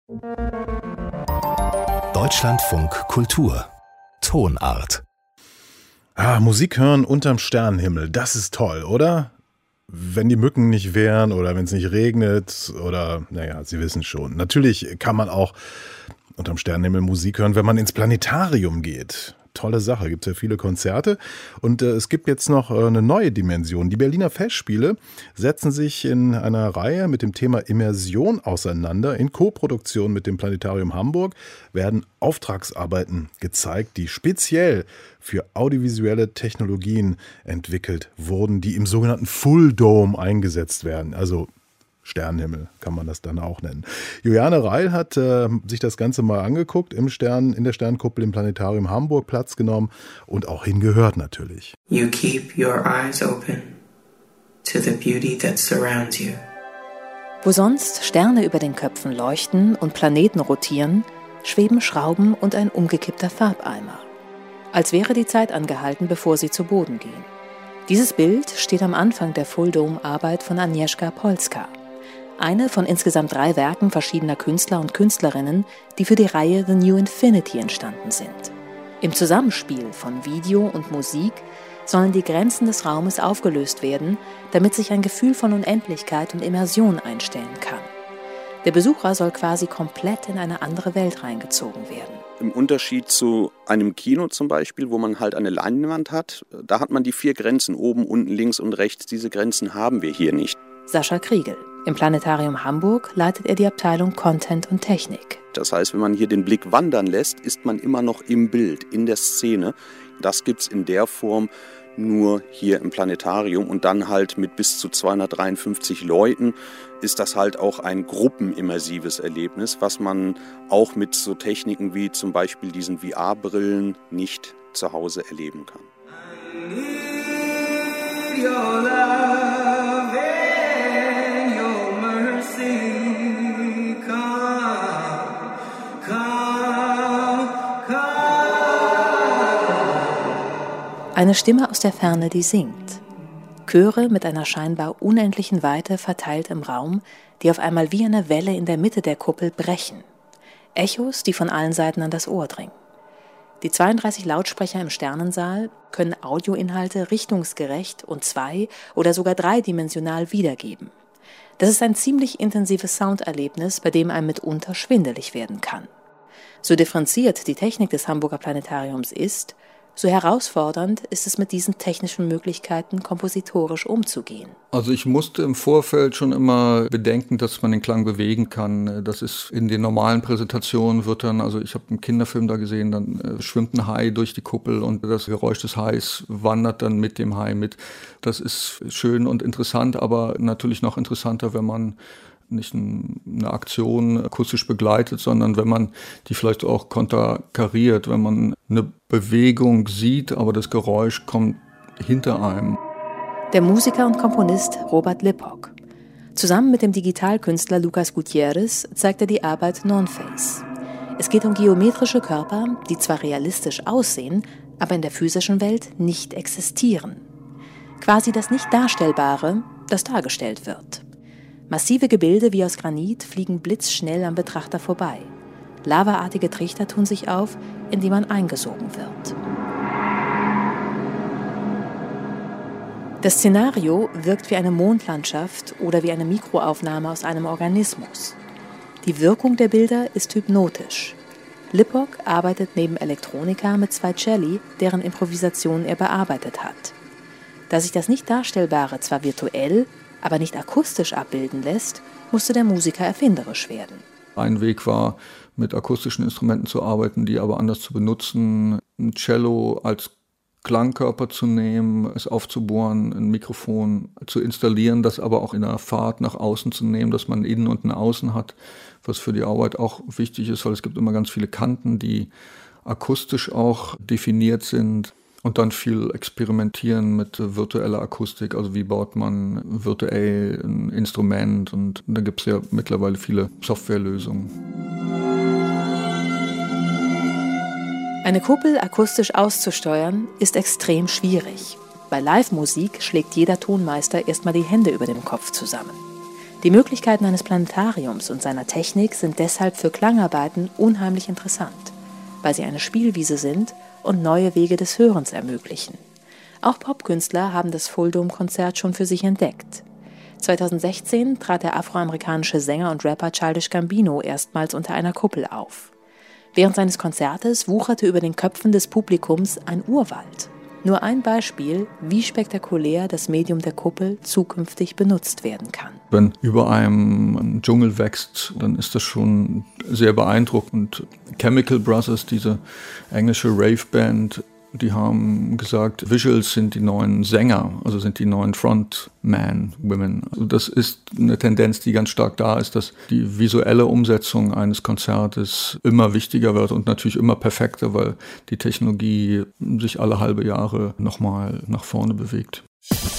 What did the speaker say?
Deutschlandfunk Kultur Tonart. Musik hören unterm Sternenhimmel, das ist toll, oder? Wenn die Mücken nicht wären oder wenn es nicht regnet oder, Sie wissen schon. Natürlich kann man auch unterm Sternenhimmel Musik hören, wenn man ins Planetarium geht. Tolle Sache, gibt es ja viele Konzerte. Und es gibt jetzt noch eine neue Dimension. Die Berliner Festspiele setzen sich in einer Reihe mit dem Thema Immersion auseinander. In Koproduktion mit dem Planetarium Hamburg werden Auftragsarbeiten gezeigt, die speziell für audiovisuelle Technologien entwickelt wurden, die im sogenannten Full Dome eingesetzt werden. Also Sternenhimmel kann man das dann auch nennen. Juliane Reil hat sich das Ganze mal angeguckt, in der Sternkuppel im Planetarium Hamburg Platz genommen und auch hingehört natürlich. You keep your eyes open to the beauty that surrounds you. Wo sonst Sterne über den Köpfen leuchten und Planeten rotieren, schweben Schrauben und ein umgekippter Farbeimer. Als wäre die Zeit angehalten, bevor sie zu Boden gehen. Dieses Bild steht am Anfang der Full Dome-Arbeit von Agnieszka Polska. Eine von insgesamt 3 Werken verschiedener Künstler und Künstlerinnen, die für die Reihe The New Infinity entstanden sind. Im Zusammenspiel von Video und Musik sollen die Grenzen des Raumes aufgelöst werden, damit sich ein Gefühl von Unendlichkeit und Immersion einstellen kann. Der Besucher soll quasi komplett in eine andere Welt reingezogen werden. Im Unterschied zu einem Kino zum Beispiel, wo man halt eine Leinwand hat, da hat man die 4 Grenzen, oben, unten, links und rechts. Diese Grenzen haben wir hier nicht. Sascha Kriegel. Im Planetarium Hamburg leitet er die Abteilung Content und Technik. Das heißt, wenn man hier den Blick wandern lässt, ist man immer noch im Bild, in der Szene. Das gibt's in der Form nur hier im Planetarium und dann halt mit bis zu 253 Leuten ist das halt auch ein gruppenimmersives Erlebnis, was man auch mit so Techniken wie zum Beispiel diesen VR-Brillen nicht zu Hause erleben kann. Eine Stimme aus der Ferne, die singt. Chöre mit einer scheinbar unendlichen Weite verteilt im Raum, die auf einmal wie eine Welle in der Mitte der Kuppel brechen. Echos, die von allen Seiten an das Ohr dringen. Die 32 Lautsprecher im Sternensaal können Audioinhalte richtungsgerecht und 2- oder sogar 3-dimensional wiedergeben. Das ist ein ziemlich intensives Sounderlebnis, bei dem einem mitunter schwindelig werden kann. So differenziert die Technik des Hamburger Planetariums ist, so herausfordernd ist es mit diesen technischen Möglichkeiten kompositorisch umzugehen. Also ich musste im Vorfeld schon immer bedenken, dass man den Klang bewegen kann. Das ist in den normalen Präsentationen wird dann, also ich habe einen Kinderfilm da gesehen, dann schwimmt ein Hai durch die Kuppel und das Geräusch des Hais wandert dann mit dem Hai mit. Das ist schön und interessant, aber natürlich noch interessanter, wenn man nicht eine Aktion akustisch begleitet, sondern wenn man die vielleicht auch konterkariert, wenn man eine Bewegung sieht, aber das Geräusch kommt hinter einem. Der Musiker und Komponist Robert Lippock. Zusammen mit dem Digitalkünstler Lucas Gutierrez zeigt er die Arbeit Non-Face. Es geht um geometrische Körper, die zwar realistisch aussehen, aber in der physischen Welt nicht existieren. Quasi das Nicht-Darstellbare, das dargestellt wird. Massive Gebilde wie aus Granit fliegen blitzschnell am Betrachter vorbei. Lavaartige Trichter tun sich auf, in die man eingesogen wird. Das Szenario wirkt wie eine Mondlandschaft oder wie eine Mikroaufnahme aus einem Organismus. Die Wirkung der Bilder ist hypnotisch. Lippock arbeitet neben Elektronika mit 2 Celli, deren Improvisation er bearbeitet hat. Da sich das Nicht-Darstellbare zwar virtuell, aber nicht akustisch abbilden lässt, musste der Musiker erfinderisch werden. Ein Weg war, mit akustischen Instrumenten zu arbeiten, die aber anders zu benutzen. Ein Cello als Klangkörper zu nehmen, es aufzubohren, ein Mikrofon zu installieren, das aber auch in der Fahrt nach außen zu nehmen, dass man innen und ein Außen hat, was für die Arbeit auch wichtig ist, weil es gibt immer ganz viele Kanten, die akustisch auch definiert sind. Und dann viel experimentieren mit virtueller Akustik, also wie baut man virtuell ein Instrument, und da gibt es ja mittlerweile viele Softwarelösungen. Eine Kuppel akustisch auszusteuern ist extrem schwierig. Bei Live-Musik schlägt jeder Tonmeister erstmal die Hände über dem Kopf zusammen. Die Möglichkeiten eines Planetariums und seiner Technik sind deshalb für Klangarbeiten unheimlich interessant, weil sie eine Spielwiese sind und neue Wege des Hörens ermöglichen. Auch Popkünstler haben das Full Dome-Konzert schon für sich entdeckt. 2016 trat der afroamerikanische Sänger und Rapper Childish Gambino erstmals unter einer Kuppel auf. Während seines Konzertes wucherte über den Köpfen des Publikums ein Urwald. Nur ein Beispiel, wie spektakulär das Medium der Kuppel zukünftig benutzt werden kann. Wenn über einem ein Dschungel wächst, dann ist das schon sehr beeindruckend. Chemical Brothers, diese englische Rave-Band, die haben gesagt, Visuals sind die neuen Sänger, also sind die neuen Frontman, Women. Also das ist eine Tendenz, die ganz stark da ist, dass die visuelle Umsetzung eines Konzertes immer wichtiger wird und natürlich immer perfekter, weil die Technologie sich alle halbe Jahre nochmal nach vorne bewegt.